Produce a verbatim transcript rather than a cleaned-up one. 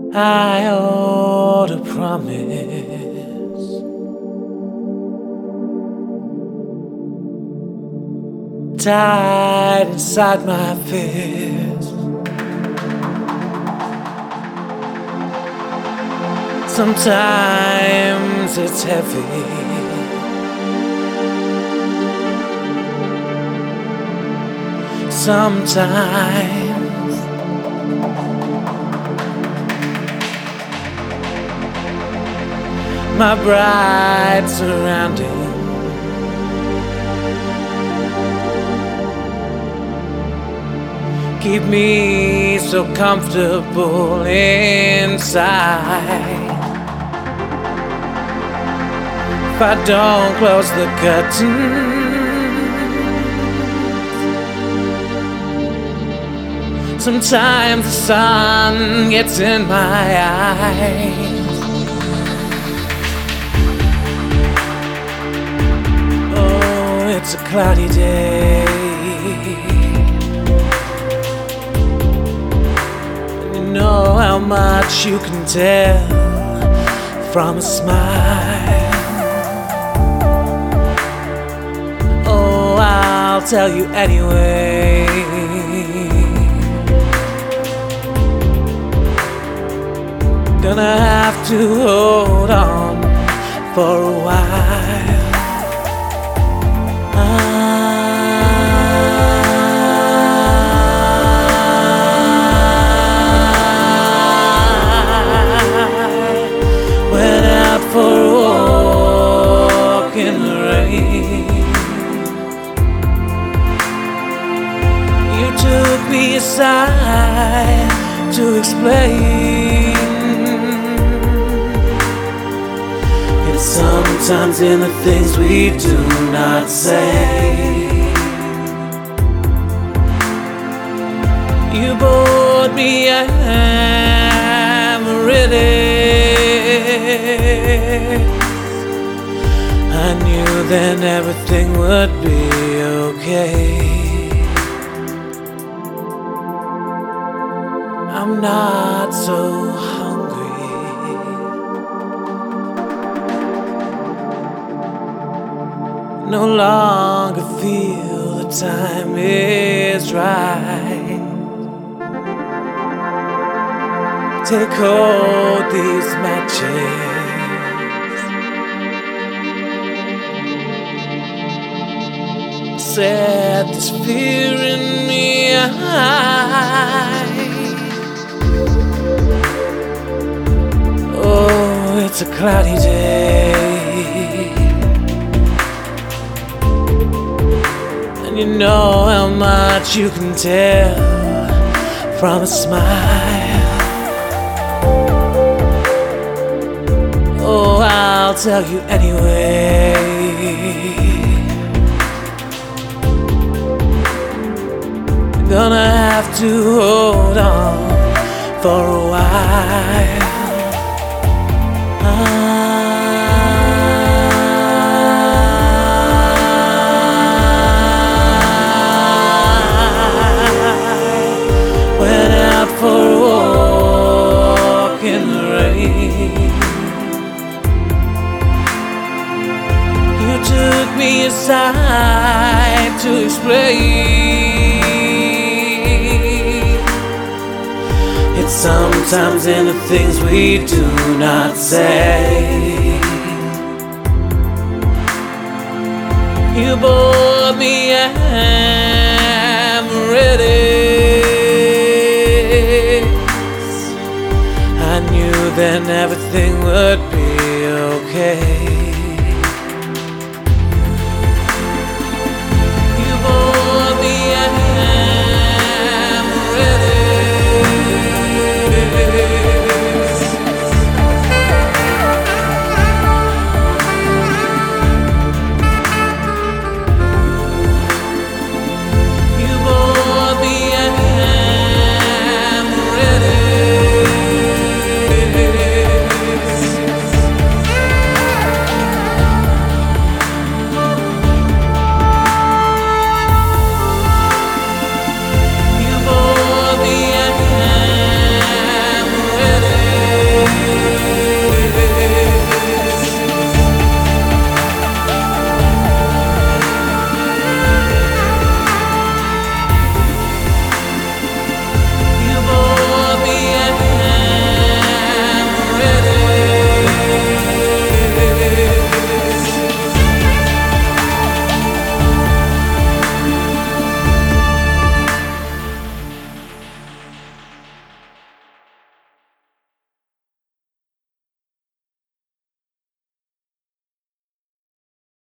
I ought to promise. Tied inside my fist. Sometimes it's heavy. Sometimes my bride surrounded. Keep me so comfortable inside. If I don't close the curtain, sometimes the sun gets in my eyes. Oh, it's a cloudy day. You know how much you can tell from a smile. Oh, I'll tell you anyway. Gonna have to hold on for a while. Went out for a walk in the rain. You took me aside to explain. It's sometimes in the things we do not say. You bought me amaryllis. I knew then everything would be okay. I'm not so hungry. No longer feel the time is right. Take hold these matches. Set this fear in me high. Oh, it's a cloudy day. And you know how much you can tell from a smile. Oh, I'll tell you anyway. Gonna have to hold on for a while. Went out for a walk in the rain. You took me aside to explain. It's sometimes in the things we do not say. You bought me amaryllis. I knew then everything would be okay.